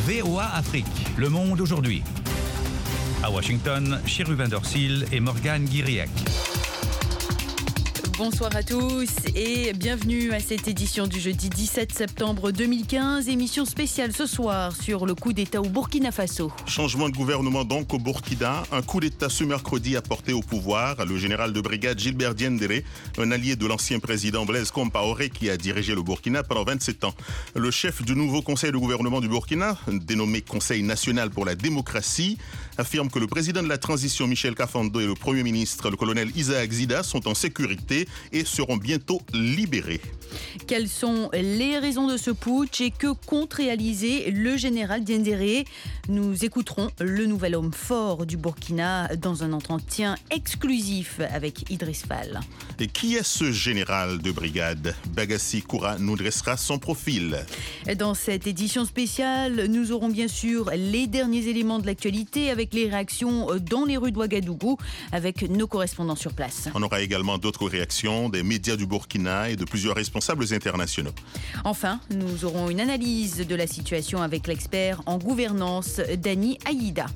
VOA Afrique, le monde aujourd'hui. À Washington, Chérubin Dorsil et Morgane Guiriec. Bonsoir à tous et bienvenue à cette édition du jeudi 17 septembre 2015. Émission spéciale ce soir sur le coup d'État au Burkina Faso. Changement de gouvernement donc au Burkina. Un coup d'État ce mercredi a porté au pouvoir le général de brigade Gilbert Diendéré, un allié de l'ancien président Blaise Compaoré qui a dirigé le Burkina pendant 27 ans. Le chef du nouveau conseil de gouvernement du Burkina, dénommé Conseil national pour la démocratie, affirme que le président de la transition Michel Kafando et le premier ministre, le colonel Isaac Zida, sont en sécurité et seront bientôt libérés. Quelles sont les raisons de ce putsch et que compte réaliser le général Diendéré? Nous écouterons le nouvel homme fort du Burkina dans un entretien exclusif avec Idriss Fall. Et qui est ce général de brigade? Bagassi Koura nous dressera son profil. Dans cette édition spéciale, nous aurons bien sûr les derniers éléments de l'actualité avec les réactions dans les rues d'Ouagadougou avec nos correspondants sur place. On aura également d'autres réactions des médias du Burkina et de plusieurs responsables internationaux. Enfin, nous aurons une analyse de la situation avec l'expert en gouvernance Dani Aïda.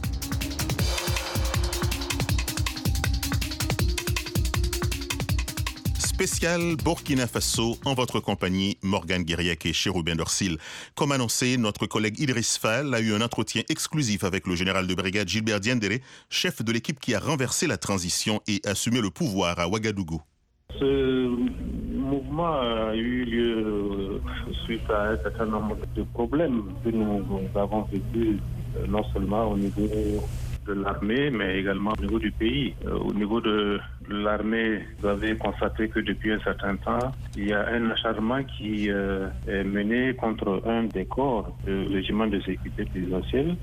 Spécial Burkina Faso, en votre compagnie, Morgane Guiriec et Chérubin Dorsil. Comme annoncé, notre collègue Idriss Fall a eu un entretien exclusif avec le général de brigade Gilbert Diendéré, chef de l'équipe qui a renversé la transition et assumé le pouvoir à Ouagadougou. Ce mouvement a eu lieu suite à un certain nombre de problèmes que nous avons vécu non seulement au niveau de l'armée, mais également au niveau du pays. Au niveau de l'armée, vous avez constaté que depuis un certain temps, il y a un acharnement qui est mené contre un des corps du régiment de sécurité présidentielle.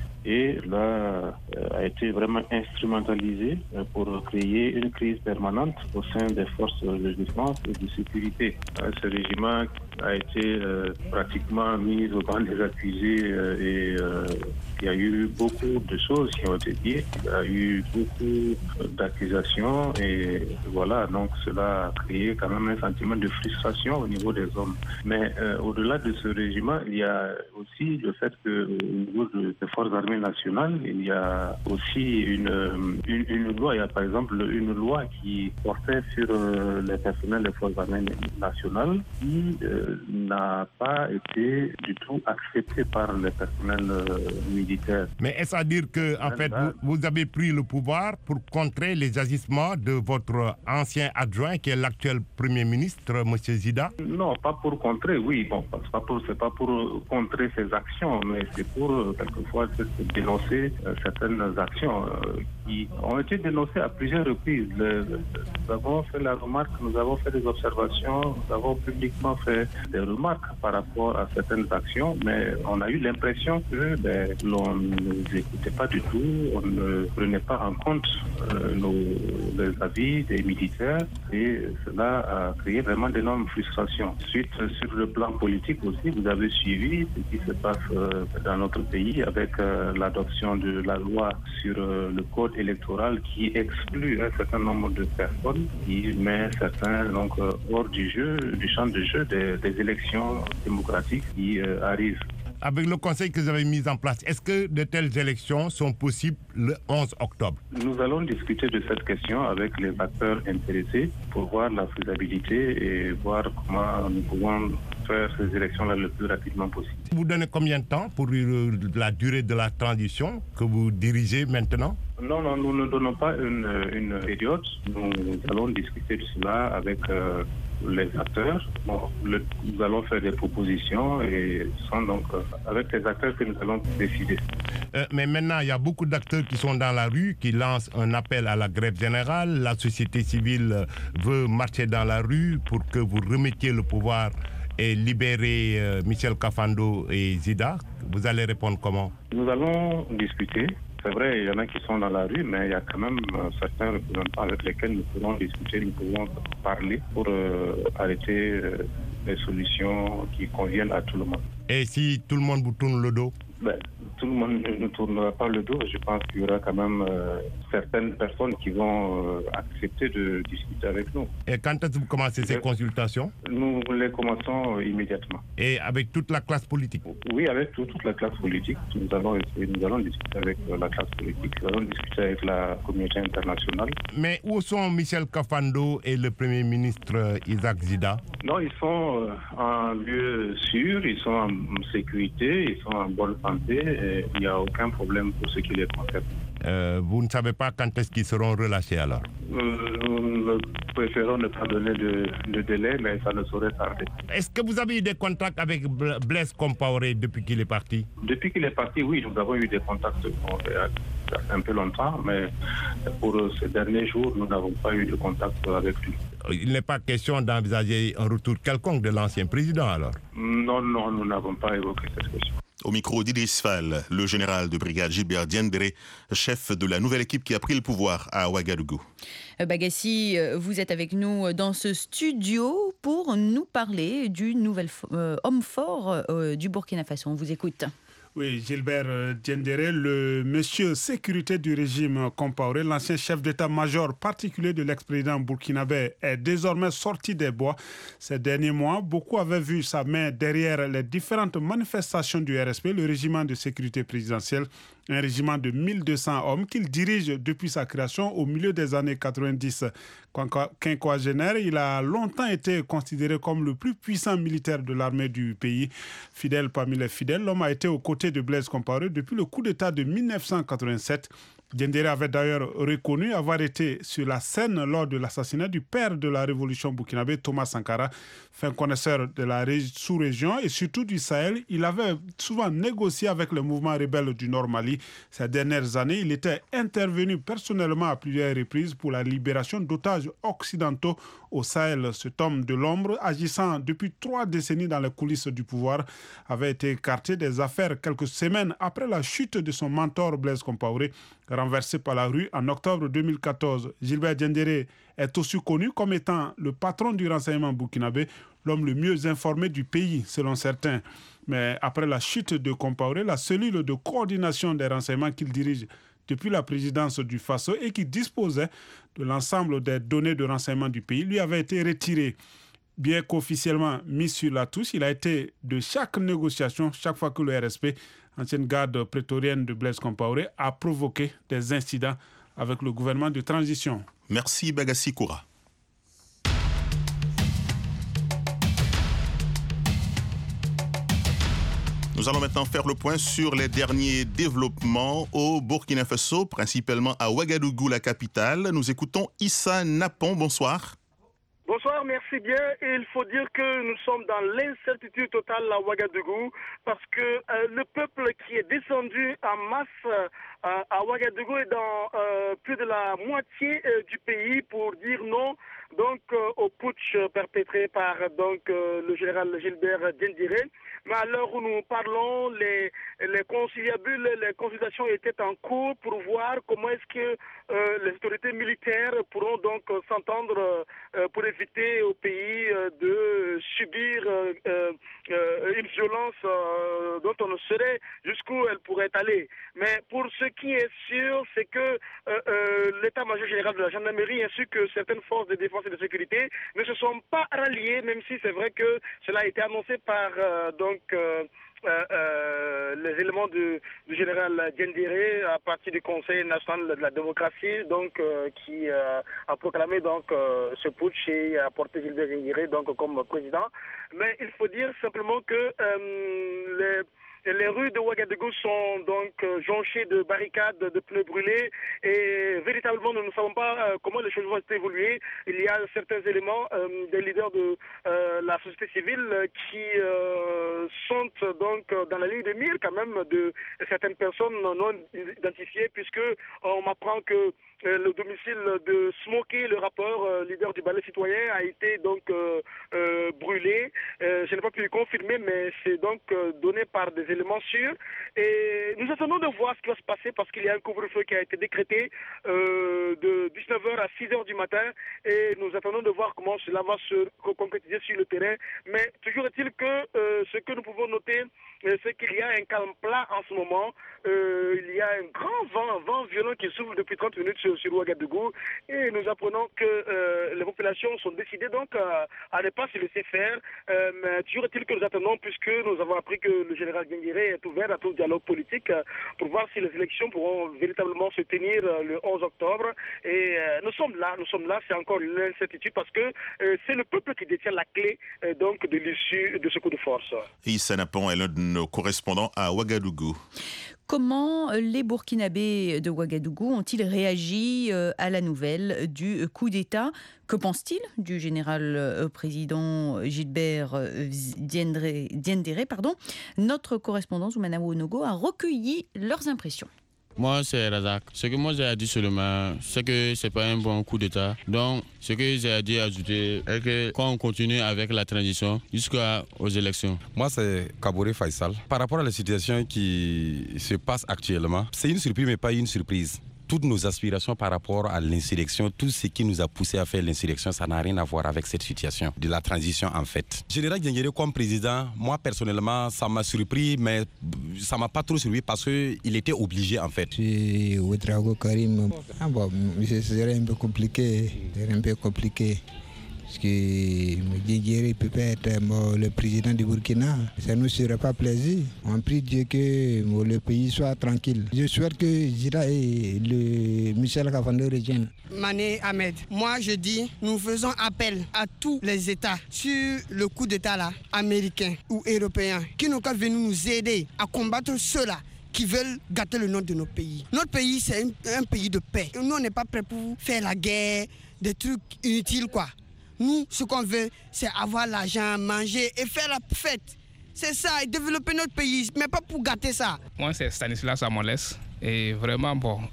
Et là, a été vraiment instrumentalisé pour créer une crise permanente au sein des forces de défense et de sécurité. Ce régiment a été pratiquement mis au banc des accusés et il y a eu beaucoup de choses qui ont été dites. Il y a eu beaucoup d'accusations et voilà, donc cela a créé quand même un sentiment de frustration au niveau des hommes. Mais au-delà de ce régiment, il y a aussi le fait qu'au niveau des forces armées nationales, il y a aussi une loi. Il y a par exemple une loi qui portait sur les personnels des forces armées nationales qui n'a pas été du tout acceptée par les personnels militaires. Mais est-ce à dire que, en fait, vous avez pris le pouvoir pour contrer les agissements de votre ancien adjoint, qui est l'actuel Premier ministre, M. Zida? Non, pas pour contrer, oui. Bon, c'est pas pour contrer ses actions, mais c'est pour, quelquefois, dénoncer certaines actions qui ont été dénoncées à plusieurs reprises. Nous avons fait la remarque, nous avons fait des observations, nous avons publiquement fait des remarques par rapport à certaines actions, mais on a eu l'impression que l'on ne nous écoutait pas du tout, on ne prenait pas en compte les avis des militaires et cela a créé vraiment d'énormes frustrations. Ensuite, sur le plan politique aussi, vous avez suivi ce qui se passe dans notre pays avec l'adoption de la loi sur le code électoral qui exclut un certain nombre de personnes, qui met certains donc hors du jeu, du champ de jeu des élections démocratiques qui arrivent. Avec le conseil que vous avez mis en place, est-ce que de telles élections sont possibles le 11 octobre? Nous allons discuter de cette question avec les acteurs intéressés pour voir la faisabilité et voir comment nous pouvons faire ces élections-là le plus rapidement possible. Vous donnez combien de temps pour la durée de la transition que vous dirigez maintenant? Non, nous ne donnons pas une période. Nous allons discuter de cela avec les acteurs. Bon, nous allons faire des propositions et ce sont donc avec les acteurs que nous allons décider. Mais maintenant, il y a beaucoup d'acteurs qui sont dans la rue, qui lancent un appel à la grève générale. La société civile veut marcher dans la rue pour que vous remettiez le pouvoir et libérer Michel Kafando et Zida. Vous allez répondre comment? Nous allons discuter. C'est vrai, il y en a qui sont dans la rue, mais il y a quand même certains représentants avec lesquels nous pourrons discuter, nous pourrons parler pour arrêter les solutions qui conviennent à tout le monde. Et si tout le monde vous tourne le dos? Tout le monde ne tournera pas le dos. Je pense qu'il y aura quand même certaines personnes qui vont accepter de discuter avec nous. Et quand est-ce que vous commencez ces consultations? Nous les commençons immédiatement. Et avec toute la classe politique? Oui, avec toute la classe politique. Nous allons discuter avec la classe politique. Nous allons discuter avec la communauté internationale. Mais où sont Michel Kafando et le Premier ministre Isaac Zida? Non, ils sont en lieu sûr, ils sont en sécurité, ils sont en bonne santé et il n'y a aucun problème pour ce qui les concerne. Vous ne savez pas quand est-ce qu'ils seront relâchés alors? Nous préférons ne pas donner de délai, mais ça ne saurait tarder. Est-ce que vous avez eu des contacts avec Blaise Compaoré depuis qu'il est parti? Depuis qu'il est parti, oui, nous avons eu des contacts un peu longtemps, mais pour ces derniers jours, nous n'avons pas eu de contact avec lui. Il n'est pas question d'envisager un retour quelconque de l'ancien président alors? Non, nous n'avons pas évoqué cette question. Au micro d'Idriss Fall, le général de brigade Gilbert Diendéré, chef de la nouvelle équipe qui a pris le pouvoir à Ouagadougou. Bagassi, vous êtes avec nous dans ce studio pour nous parler du nouvel homme fort du Burkina Faso. On vous écoute. Oui, Gilbert Diendéré, le monsieur sécurité du régime Compaoré, l'ancien chef d'état-major particulier de l'ex-président burkinabé, est désormais sorti des bois. Ces derniers mois, beaucoup avaient vu sa main derrière les différentes manifestations du RSP, le régiment de sécurité présidentielle, un régiment de 1200 hommes qu'il dirige depuis sa création au milieu des années 90. Quinquagénaire, il a longtemps été considéré comme le plus puissant militaire de l'armée du pays. Fidèle parmi les fidèles, l'homme a été aux côtés de Blaise Compaoré depuis le coup d'État de 1987. Diendéré avait d'ailleurs reconnu avoir été sur la scène lors de l'assassinat du père de la révolution burkinabé, Thomas Sankara. Fin connaisseur de la sous-région et surtout du Sahel, il avait souvent négocié avec le mouvement rebelle du Nord Mali. Ces dernières années, il était intervenu personnellement à plusieurs reprises pour la libération d'otages occidentaux au Sahel. Cet homme de l'ombre, agissant depuis 3 décennies dans les coulisses du pouvoir, avait été écarté des affaires quelques semaines après la chute de son mentor Blaise Compaoré, renversé par la rue en octobre 2014. Gilbert Diendéré est aussi connu comme étant le patron du renseignement burkinabé, l'homme le mieux informé du pays, selon certains. Mais après la chute de Compaoré, la cellule de coordination des renseignements qu'il dirige depuis la présidence du Faso et qui disposait de l'ensemble des données de renseignement du pays lui avait été retirée. Bien qu'officiellement mis sur la touche, il a été de chaque négociation, chaque fois que le RSP, ancienne garde prétorienne de Blaise Compaoré, a provoqué des incidents avec le gouvernement de transition. Merci Bagassi Koura. Nous allons maintenant faire le point sur les derniers développements au Burkina Faso, principalement à Ouagadougou, la capitale. Nous écoutons Issa Napon. Bonsoir. Bonsoir, merci bien. Et il faut dire que nous sommes dans l'incertitude totale à Ouagadougou parce que le peuple qui est descendu en masse à Ouagadougou est dans plus de la moitié du pays pour dire non donc au putsch perpétré par le général Gilbert Diendéré. Mais à l'heure où nous parlons, les conciliabules, les consultations étaient en cours pour voir comment est-ce que les autorités militaires pourront donc s'entendre pour éviter au pays de subir une violence dont on ne saurait jusqu'où elle pourrait aller. Mais pour ce qui est sûr, c'est que l'état-major général de la gendarmerie ainsi que certaines forces de défense et de sécurité ne se sont pas ralliées, même si c'est vrai que cela a été annoncé par les éléments du général Diendéré à partir du Conseil national de la démocratie, qui a proclamé ce putsch et a porté Gilbert Diendéré comme président. Mais il faut dire simplement que les rues de Ouagadougou sont jonchées de barricades, de pneus brûlés et véritablement nous ne savons pas comment les choses vont évoluer. Il y a certains éléments des leaders de la société civile qui sont dans la ligne de mire quand même de certaines personnes non identifiées puisque on m'apprend que le domicile de Smokey, le rappeur leader du ballet citoyen, a été brûlé. Je n'ai pas pu le confirmer, mais c'est donné par des éléments sûrs. Et nous attendons de voir ce qui va se passer parce qu'il y a un couvre-feu qui a été décrété de 19h à 6h du matin et nous attendons de voir comment cela va se concrétiser sur le terrain. Mais toujours est-il que ce que nous pouvons noter, c'est qu'il y a un calme plat en ce moment. Il y a un grand vent violent qui souffle depuis 30 minutes sur Ouagadougou et nous apprenons que les populations sont décidées donc à ne pas se laisser faire. Mais toujours est-il que nous attendons puisque nous avons appris que le général Diendéré est ouvert à tout dialogue politique pour voir si les élections pourront véritablement se tenir le 11 octobre. Et nous sommes là, c'est encore l'incertitude parce que c'est le peuple qui détient la clé donc de l'issue de ce coup de force. Issa Napon est l'un de nos correspondants à Ouagadougou. Comment les Burkinabés de Ouagadougou ont-ils réagi à la nouvelle du coup d'État ? Que pense-t-il du général président Gilbert Diendéré ? Notre correspondant Zoumana Wonogo a recueilli leurs impressions. Moi, c'est Razak. Ce que moi j'ai à dire seulement, c'est que c'est pas un bon coup d'État. Donc, ce que j'ai à dire ajouter est que quand on continue avec la transition jusqu'aux élections. Moi, c'est Kaboré Faisal. Par rapport à la situation qui se passe actuellement, c'est une surprise, mais pas une surprise. Toutes nos aspirations par rapport à l'insurrection, tout ce qui nous a poussé à faire l'insurrection, ça n'a rien à voir avec cette situation de la transition en fait. Général Diendéré comme président, moi personnellement, ça m'a surpris, mais ça m'a pas trop surpris parce qu'il était obligé en fait. Je suis Ouedraogo Karim. Ce serait un peu compliqué. Parce que Diendéré peut pas être le président du Burkina. Ça ne nous serait pas plaisir. On prie Dieu que le pays soit tranquille. Je souhaite que Zira et le Michel Kafando reviennent. Mané Ahmed, moi je dis, nous faisons appel à tous les États sur le coup d'État là, américain ou européen, qui n'ont qu'à venir nous aider à combattre ceux-là qui veulent gâter le nom de notre pays. Notre pays, c'est un pays de paix. Nous, on n'est pas prêts pour faire la guerre, des trucs inutiles quoi. Nous, ce qu'on veut, c'est avoir l'argent, manger et faire la fête. C'est ça, et développer notre pays, mais pas pour gâter ça. Moi, c'est Stanislas Amoles. Et vraiment,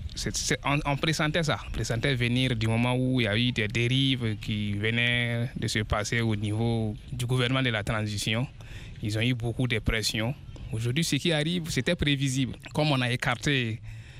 on pressentait ça. On pressentait venir du moment où il y a eu des dérives qui venaient de se passer au niveau du gouvernement de la transition. Ils ont eu beaucoup de pression. Aujourd'hui, ce qui arrive, c'était prévisible. Comme on a écarté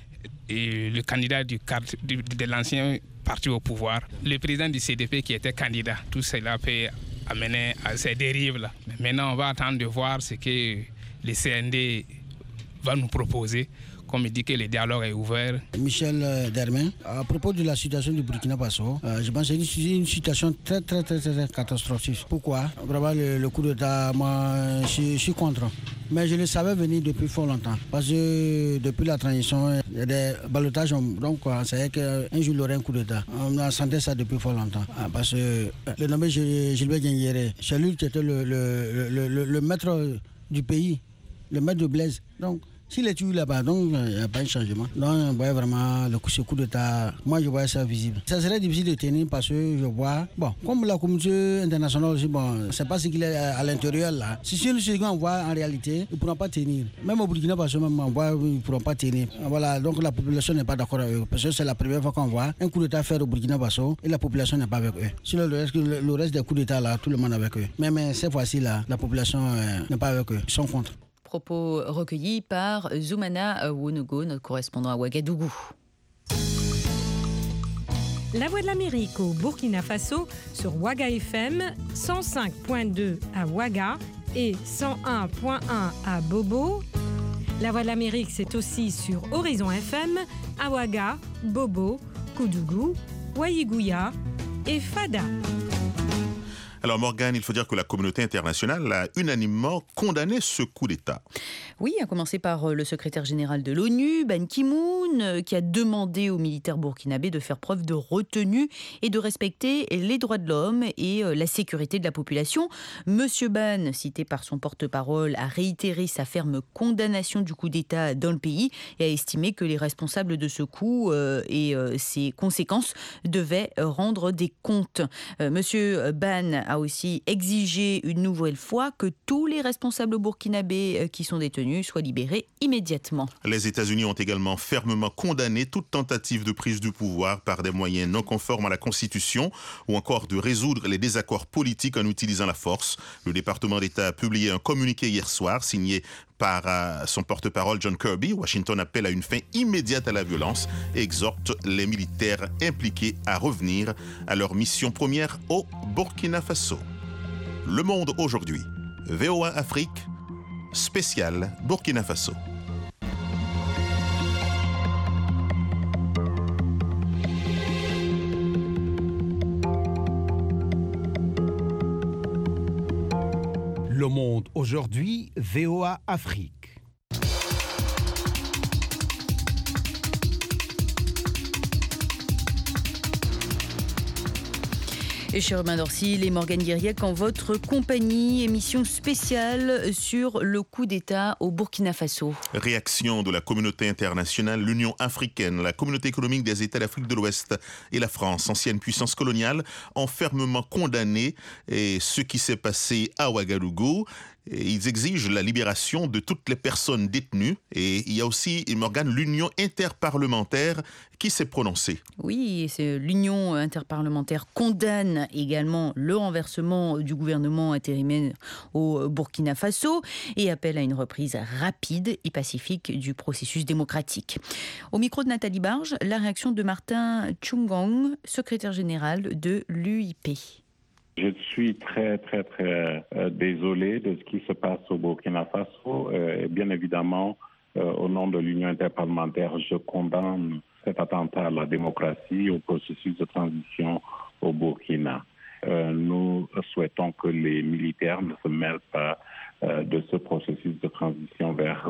le candidat de l'ancien parti au pouvoir, le président du CDP qui était candidat, tout cela peut amener à ces dérives-là. Maintenant, on va attendre de voir ce que le CND va nous proposer. Comme il dit que le dialogue est ouvert. Michel Dermain, à propos de la situation du Burkina Faso, je pense que c'est une situation très catastrophique. Pourquoi ? Vraiment, le coup d'État, moi, je suis contre. Mais je le savais venir depuis fort longtemps. Parce que depuis la transition, il y a des ballottages. Donc, on savait qu'un jour, il y aurait un coup d'État. On a senti ça depuis fort longtemps. Parce que le nommé Gilbert Diendéré, c'est lui qui était le maître du pays, le maître de Blaise. Donc, s'il est tué là-bas, donc il n'y a pas un changement. Donc on voit vraiment ce coup d'État, moi je vois ça visible. Ça serait difficile de tenir parce que je vois, comme la communauté internationale aussi, c'est pas ce qu'il est à l'intérieur là. Si ce qu'on voit en réalité, ils ne pourront pas tenir. Même au Burkina Faso, on voit ils ne pourront pas tenir. Voilà, donc la population n'est pas d'accord avec eux. Parce que c'est la première fois qu'on voit un coup d'État faire au Burkina Faso et la population n'est pas avec eux. Sinon le reste des coups d'État là, tout le monde est avec eux. Mais cette fois-ci là, la population n'est pas avec eux, ils sont contre. Propos recueillis par Zoumana Wonogo, notre correspondant à Ouagadougou. La Voix de l'Amérique au Burkina Faso sur Ouaga FM, 105.2 à Ouaga et 101.1 à Bobo. La Voix de l'Amérique, c'est aussi sur Horizon FM, à Ouaga, Bobo, Koudougou, Ouaïgouya et Fada. Alors Morgane, il faut dire que la communauté internationale a unanimement condamné ce coup d'État. Oui, à commencer par le secrétaire général de l'ONU, Ban Ki-moon, qui a demandé aux militaires burkinabés de faire preuve de retenue et de respecter les droits de l'homme et la sécurité de la population. Monsieur Ban, cité par son porte-parole, a réitéré sa ferme condamnation du coup d'État dans le pays et a estimé que les responsables de ce coup et ses conséquences devaient rendre des comptes. Monsieur Ban a aussi exigé une nouvelle fois que tous les responsables burkinabés qui sont détenus détenus soient libérés immédiatement. Les États-Unis ont également fermement condamné toute tentative de prise du pouvoir par des moyens non conformes à la Constitution ou encore de résoudre les désaccords politiques en utilisant la force. Le département d'État a publié un communiqué hier soir signé par son porte-parole John Kirby. Washington appelle à une fin immédiate à la violence et exhorte les militaires impliqués à revenir à leur mission première au Burkina Faso. Le Monde aujourd'hui. VOA Afrique, spécial Burkina Faso. Le Monde aujourd'hui, VOA Afrique. Et Chérubin Dorsil et Morgane Guiriec en votre compagnie, émission spéciale sur le coup d'État au Burkina Faso. Réaction de la communauté internationale, l'Union africaine, la communauté économique des États d'Afrique de l'Ouest et la France, ancienne puissance coloniale, ont fermement condamné ce qui s'est passé à Ouagadougou. Ils exigent la libération de toutes les personnes détenues. Et il y a aussi, Morgane, l'Union interparlementaire qui s'est prononcée. Oui, l'Union interparlementaire condamne également le renversement du gouvernement intérimaire au Burkina Faso et appelle à une reprise rapide et pacifique du processus démocratique. Au micro de Nathalie Barge, la réaction de Martin Tchoungong, secrétaire général de l'UIP. Je suis très désolé de ce qui se passe au Burkina Faso. Bien évidemment, au nom de l'Union interparlementaire, je condamne cet attentat à la démocratie, au processus de transition au Burkina. Nous souhaitons que les militaires ne se mêlent pas de ce processus de transition vers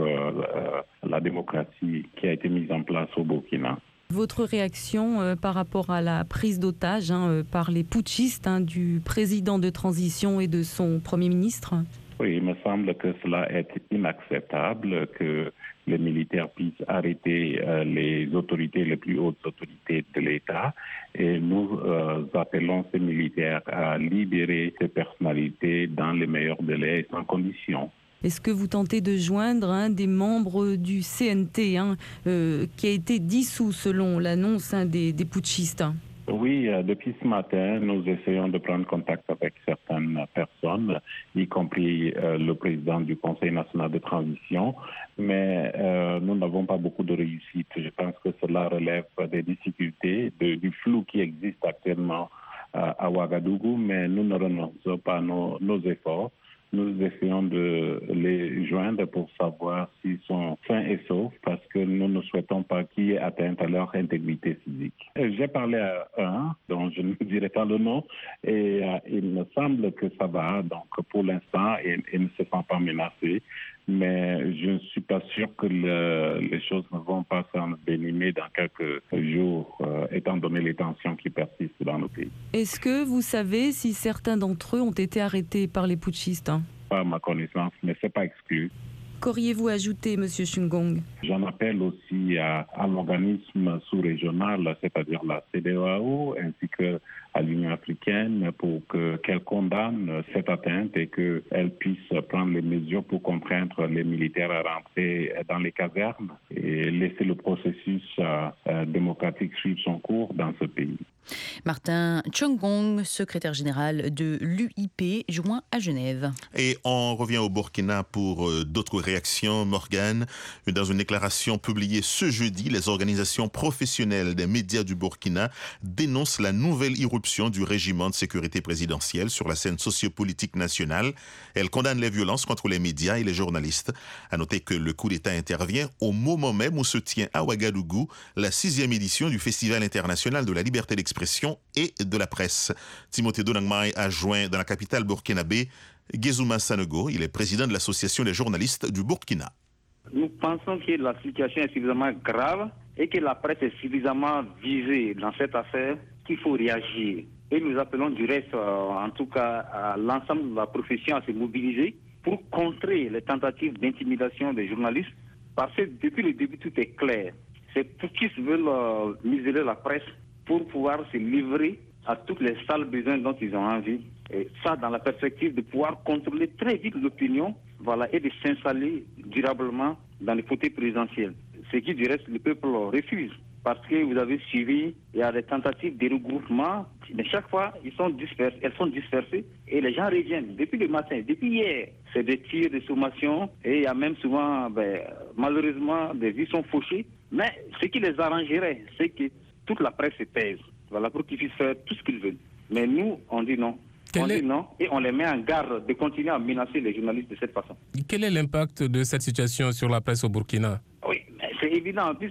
la démocratie qui a été mise en place au Burkina. Votre réaction par rapport à la prise d'otage par les putschistes du président de transition et de son Premier ministre? Oui, il me semble que cela est inacceptable, que les militaires puissent arrêter les plus hautes autorités de l'État. Et nous appelons ces militaires à libérer ces personnalités dans les meilleurs délais et sans conditions. Est-ce que vous tentez de joindre des membres du CNT qui a été dissous selon l'annonce des putschistes? Oui, depuis ce matin, nous essayons de prendre contact avec certaines personnes, y compris le président du Conseil national de transition, mais nous n'avons pas beaucoup de réussite. Je pense que cela relève des difficultés, du flou qui existe actuellement à Ouagadougou, mais nous ne renonçons pas nos efforts. Nous essayons de les joindre pour savoir s'ils sont sains et saufs parce que nous ne souhaitons pas qu'il y ait atteinte à leur intégrité physique. J'ai parlé à un, dont je ne dirai pas le nom, et il me semble que ça va. Donc pour l'instant, il ne se sent pas menacé. Mais je ne suis pas sûr que les choses ne vont pas s'envenimer dans quelques jours, étant donné les tensions qui persistent dans le pays. Est-ce que vous savez si certains d'entre eux ont été arrêtés par les putschistes? Pas à ma connaissance, mais ce n'est pas exclu. Qu'auriez-vous ajouté, M. Tchoungong? J'en appelle aussi à l'organisme sous-régional, c'est-à-dire la CEDEAO, ainsi qu'à l'Union africaine, pour qu'elle condamne cette atteinte et qu'elle puisse prendre les mesures pour contraindre les militaires à rentrer dans les casernes et laisser le processus démocratique suivre son cours dans ce pays. Martin Tchoungong, secrétaire général de l'UIP, joint à Genève. Et on revient au Burkina pour d'autres réactions. Morgane, dans une déclaration publiée ce jeudi, les organisations professionnelles des médias du Burkina dénoncent la nouvelle irruption du régiment de sécurité présidentielle sur la scène sociopolitique nationale. Elles condamnent les violences contre les médias et les journalistes. À noter que le coup d'État intervient au moment même où se tient à Ouagadougou la 6e édition du Festival international de la liberté d'expression et de la presse. Timothée Donangmai a joint dans la capitale burkinabé Gezouma Sanogo. Il est président de l'association des journalistes du Burkina. Nous pensons que la situation est suffisamment grave et que la presse est suffisamment visée dans cette affaire qu'il faut réagir. Et nous appelons du reste, en tout cas, à l'ensemble de la profession à se mobiliser pour contrer les tentatives d'intimidation des journalistes, parce que depuis le début, tout est clair. C'est pour qu'ils veulent museler la presse pour pouvoir se livrer à tous les sales besoins dont ils ont envie. Et ça, dans la perspective de pouvoir contrôler très vite l'opinion et de s'installer durablement dans le fauteuil présidentiel. Ce qui, du reste, le peuple refuse. Parce que vous avez suivi, il y a des tentatives de regroupement, mais chaque fois, elles sont dispersées et les gens reviennent. Depuis le matin, depuis hier, c'est des tirs de sommation et il y a même souvent, malheureusement, des vies sont fauchées. Mais ce qui les arrangerait, c'est que toute la presse se pèse, pour qu'ils puissent faire tout ce qu'ils veulent. Mais nous, on dit non. Dit non et on les met en garde de continuer à menacer les journalistes de cette façon. Quel est l'impact de cette situation sur la presse au Burkina? Oui, c'est évident. En plus,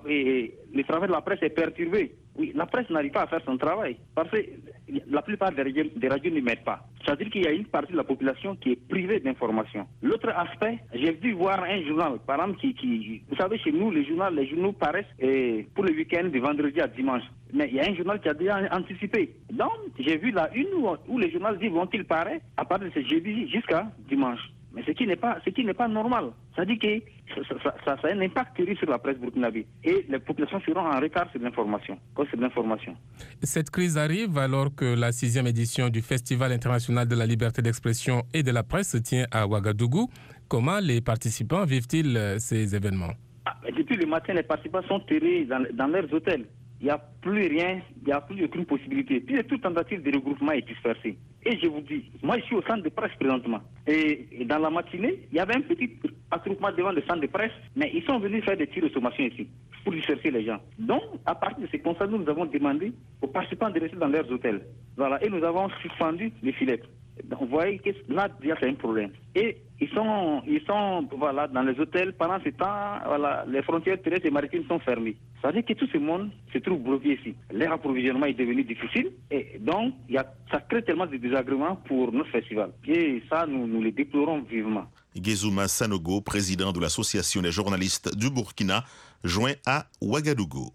le travail de la presse est perturbé. Oui, la presse n'arrive pas à faire son travail parce que la plupart des radios ne mettent pas. C'est-à-dire qu'il y a une partie de la population qui est privée d'informations. L'autre aspect, j'ai dû voir un journal, par exemple, vous savez, chez nous, les journaux paraissent pour le week-end de vendredi à dimanche. Mais il y a un journal qui a déjà anticipé. Donc, j'ai vu la une où les journaux disent vont-ils paraître à partir de ce jeudi jusqu'à dimanche. Mais ce qui n'est pas normal. Ça dit que ça a un impact terrible sur la presse burkinabé. Et les populations seront en retard sur l'information. Cette crise arrive alors que la 6e édition du Festival international de la liberté d'expression et de la presse se tient à Ouagadougou. Comment les participants vivent-ils ces événements? Depuis le matin, les participants sont terrés dans leurs hôtels. Il n'y a plus rien, il n'y a plus aucune possibilité. Puis toute tentative de regroupement est dispersée. Et je vous dis, moi je suis au centre de presse présentement. Et dans la matinée, il y avait un petit attroupement devant le centre de presse, mais ils sont venus faire des tirs de sommation ici pour disperser les gens. Donc, à partir de ces constats, nous avons demandé aux participants de rester dans leurs hôtels. Et nous avons suspendu les filets. Donc, vous voyez que là, déjà, c'est un problème. Et ils sont dans les hôtels. Pendant ce temps, les frontières terrestres et maritimes sont fermées. Ça veut dire que tout ce monde se trouve bloqué ici. Leur approvisionnement est devenu difficile. Et donc, ça crée tellement de désagréments pour notre festival. Et ça, nous le déplorons vivement. Gezuma Sanogo, président de l'Association des journalistes du Burkina, joint à Ouagadougou.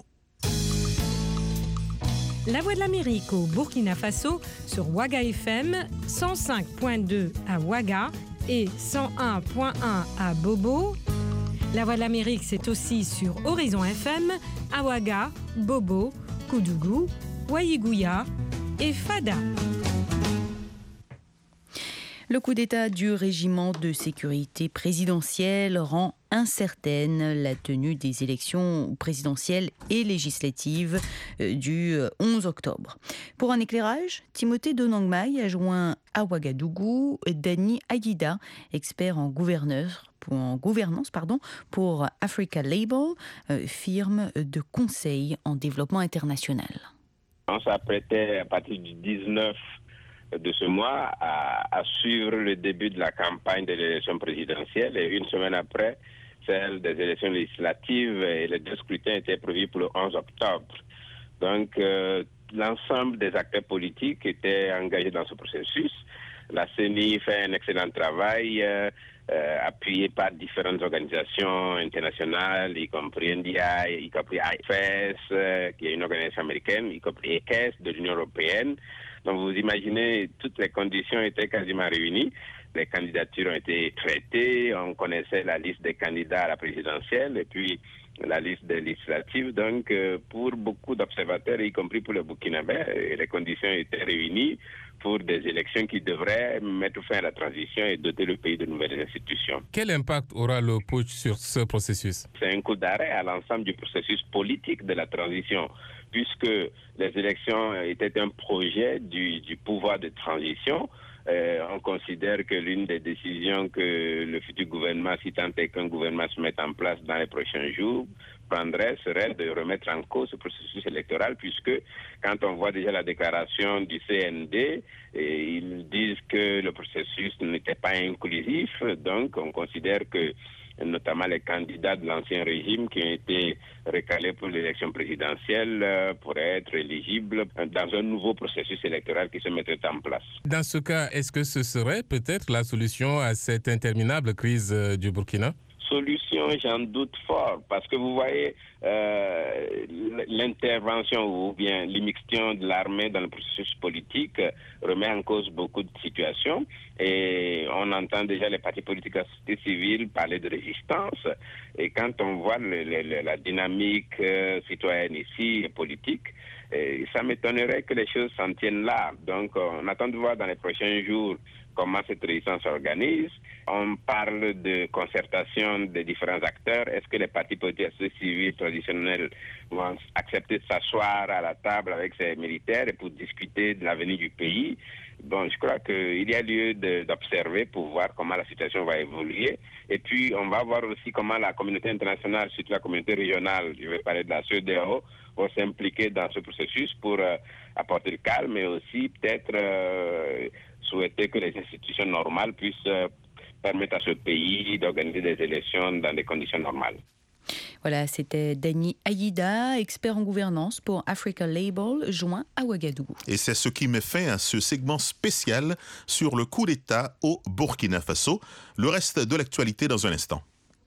La Voix de l'Amérique au Burkina Faso sur Ouaga FM, 105.2 à Ouaga et 101.1 à Bobo. La Voix de l'Amérique, c'est aussi sur Horizon FM, à Ouaga, Bobo, Koudougou, Ouaïgouya et Fada. Le coup d'État du régiment de sécurité présidentielle rend incertaine la tenue des élections présidentielles et législatives du 11 octobre. Pour un éclairage, Timothée Donangmai a joint à Ouagadougou Dani Aguida, expert en gouvernance pour Africa Label, firme de conseil en développement international. On s'apprêtait à partir du 19 de ce mois à suivre le début de la campagne de l'élection présidentielle et une semaine après, celle des élections législatives et les deux scrutins étaient prévus pour le 11 octobre. Donc, l'ensemble des acteurs politiques étaient engagés dans ce processus. La CENI fait un excellent travail, appuyé par différentes organisations internationales, y compris NDI, y compris IFS, qui est une organisation américaine, y compris ECS de l'Union européenne. Donc vous imaginez, toutes les conditions étaient quasiment réunies. Les candidatures ont été traitées, on connaissait la liste des candidats à la présidentielle et puis la liste des législatives. Donc pour beaucoup d'observateurs, y compris pour les Burkinabés, les conditions étaient réunies pour des élections qui devraient mettre fin à la transition et doter le pays de nouvelles institutions. Quel impact aura le putsch sur ce processus? C'est un coup d'arrêt à l'ensemble du processus politique de la transition, puisque les élections étaient un projet du pouvoir de transition. On considère que l'une des décisions que le futur gouvernement, si tant est qu'un gouvernement se mette en place dans les prochains jours, prendrait serait de remettre en cause ce processus électoral, puisque quand on voit déjà la déclaration du CND, ils disent que le processus n'était pas inclusif, donc on considère que notamment les candidats de l'ancien régime qui ont été recalés pour l'élection présidentielle pourraient être éligibles dans un nouveau processus électoral qui se mettrait en place. Dans ce cas, est-ce que ce serait peut-être la solution à cette interminable crise du Burkina? Solution, j'en doute fort, parce que vous voyez, l'intervention ou bien l'immixtion de l'armée dans le processus politique remet en cause beaucoup de situations et on entend déjà les partis politiques de la société civile parler de résistance et quand on voit la dynamique citoyenne ici et politique, ça m'étonnerait que les choses s'en tiennent là. Donc on attend de voir dans les prochains jours comment cette résistance s'organise. On parle de concertation des différents acteurs. Est-ce que les partis politiques et sociétés civiles traditionnels vont accepter de s'asseoir à la table avec ces militaires et pour discuter de l'avenir du pays? Bon, je crois qu'il y a lieu d'observer pour voir comment la situation va évoluer. Et puis, on va voir aussi comment la communauté internationale, surtout la communauté régionale, je vais parler de la CEDEAO, vont s'impliquer dans ce processus pour apporter le calme, mais aussi peut-être souhaiter que les institutions normales puissent permettre à ce pays d'organiser des élections dans des conditions normales. Voilà, c'était Dany Aïda, expert en gouvernance pour Africa Label, joint à Ouagadougou. Et c'est ce qui met fin à ce segment spécial sur le coup d'État au Burkina Faso. Le reste de l'actualité dans un instant.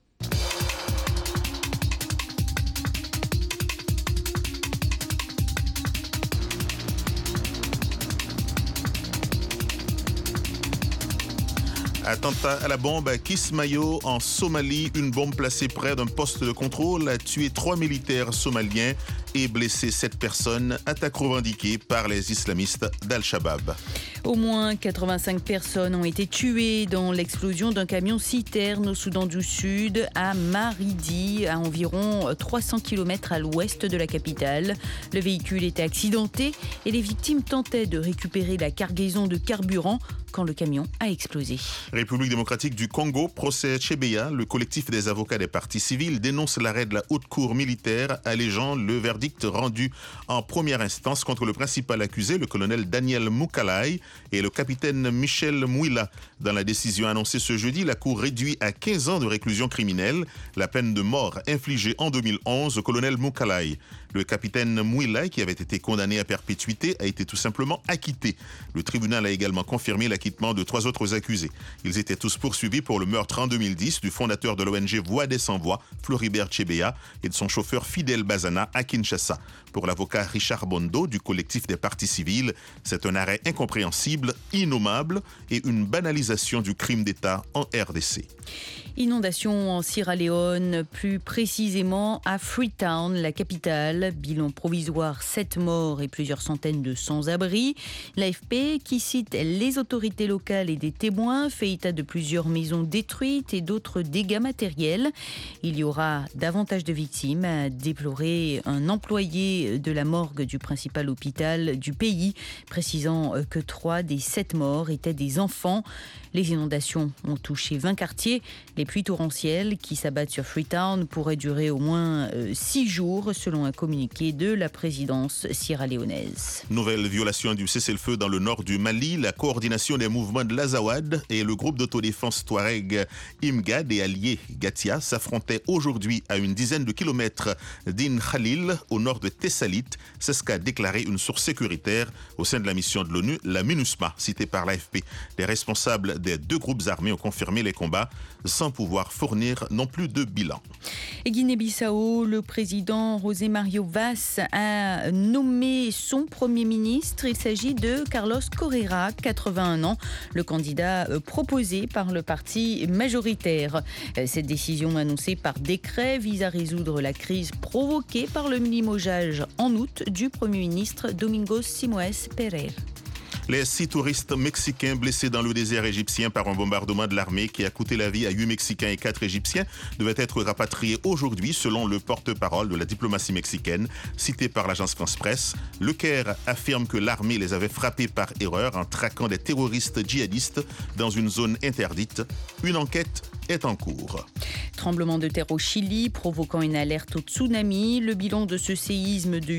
Attentat à la bombe à Kismayo en Somalie. Une bombe placée près d'un poste de contrôle a tué 3 militaires somaliens et blessé 7 personnes. Attaque revendiquée par les islamistes d'Al-Shabaab. Au moins 85 personnes ont été tuées dans l'explosion d'un camion citerne au Soudan du Sud, à Maridi, à environ 300 km à l'ouest de la capitale. Le véhicule était accidenté et les victimes tentaient de récupérer la cargaison de carburant quand le camion a explosé. République démocratique du Congo, procès Chebeya, le collectif des avocats des partis civils dénonce l'arrêt de la haute cour militaire allégeant le verdict rendu en première instance contre le principal accusé, le colonel Daniel Mukalai et le capitaine Michel Mouila. Dans la décision annoncée ce jeudi, la cour réduit à 15 ans de réclusion criminelle la peine de mort infligée en 2011 au colonel Mukalai. Le capitaine Mouila, qui avait été condamné à perpétuité, a été tout simplement acquitté. Le tribunal a également confirmé l'acquittement de 3 autres accusés. Ils étaient tous poursuivis pour le meurtre en 2010 du fondateur de l'ONG Voix des Sans-Voix, Floribert Chebeya, et de son chauffeur Fidel Bazana à Kinshasa. Pour l'avocat Richard Bondo du collectif des partis civils, c'est un arrêt incompréhensible, innommable et une banalisation du crime d'État en RDC. Inondation en Sierra Leone, plus précisément à Freetown, la capitale. Bilan provisoire, 7 morts et plusieurs centaines de sans-abri. L'AFP, qui cite les autorités locales et des témoins, fait état de plusieurs maisons détruites et d'autres dégâts matériels. Il y aura davantage de victimes, a déploré un employé de la morgue du principal hôpital du pays, précisant que 3 des 7 morts étaient des enfants. Les inondations ont touché 20 quartiers. Les pluies torrentielles qui s'abattent sur Freetown pourraient durer au moins 6 jours, selon un communiqué de la présidence sierra-léonaise. Nouvelle violation du cessez-le-feu dans le nord du Mali. La coordination des mouvements de l'Azawad et le groupe d'autodéfense Touareg Imgad et alliés Gatia s'affrontaient aujourd'hui à une dizaine de kilomètres d'In Khalil, au nord de Tessalit. C'est ce qu'a déclaré une source sécuritaire au sein de la mission de l'ONU, la MINUSMA, citée par l'AFP. Les responsables des 2 groupes armés ont confirmé les combats sans pouvoir fournir non plus de bilan. Et Guinée-Bissau, le président José Mario Vaz a nommé son premier ministre. Il s'agit de Carlos Correa, 81 ans, le candidat proposé par le parti majoritaire. Cette décision annoncée par décret vise à résoudre la crise provoquée par le limogeage en août du premier ministre Domingos Simoes Pereira. Les 6 touristes mexicains blessés dans le désert égyptien par un bombardement de l'armée qui a coûté la vie à 8 Mexicains et 4 Égyptiens devaient être rapatriés aujourd'hui selon le porte-parole de la diplomatie mexicaine, cité par l'agence France-Presse. Le Caire affirme que l'armée les avait frappés par erreur en traquant des terroristes djihadistes dans une zone interdite. Une enquête est en cours. Tremblement de terre au Chili provoquant une alerte au tsunami. Le bilan de ce séisme de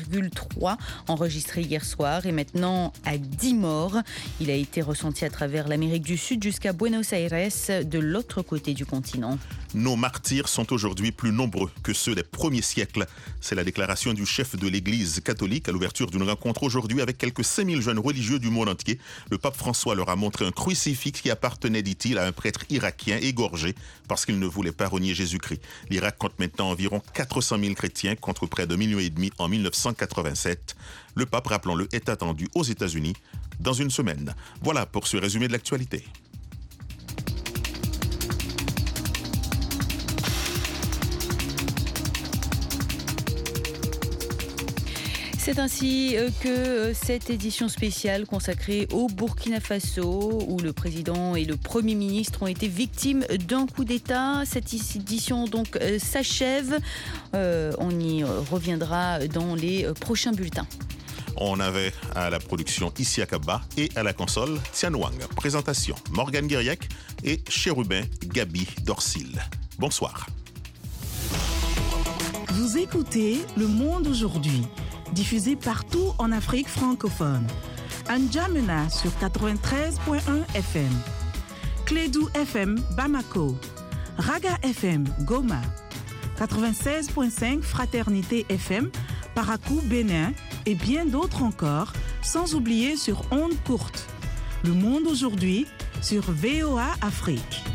8,3 enregistré hier soir est maintenant à 10 morts. Il a été ressenti à travers l'Amérique du Sud jusqu'à Buenos Aires, de l'autre côté du continent. Nos martyrs sont aujourd'hui plus nombreux que ceux des premiers siècles. C'est la déclaration du chef de l'Église catholique à l'ouverture d'une rencontre aujourd'hui avec quelques 5000 jeunes religieux du monde entier. Le pape François leur a montré un crucifix qui appartenait, dit-il, à un prêtre irakien égorgé parce qu'il ne voulait pas renier Jésus-Christ. L'Irak compte maintenant environ 400 000 chrétiens contre près de 1,5 million en 1987. Le pape, rappelons-le, est attendu aux États-Unis dans une semaine. Voilà pour ce résumé de l'actualité. C'est ainsi que cette édition spéciale consacrée au Burkina Faso, où le président et le Premier ministre ont été victimes d'un coup d'État. Cette édition donc s'achève. On y reviendra dans les prochains bulletins. On avait à la production Isia Kaba et à la console Tian Wang. Présentation Morgane Guiriec et Chérubin Gabi Dorsil. Bonsoir. Vous écoutez Le Monde aujourd'hui, diffusé partout en Afrique francophone. N'Djamena sur 93.1 FM, Clédou FM Bamako, Raga FM Goma, 96.5 Fraternité FM Parakou Bénin et bien d'autres encore, sans oublier sur ondes courtes. Le Monde aujourd'hui sur VOA Afrique.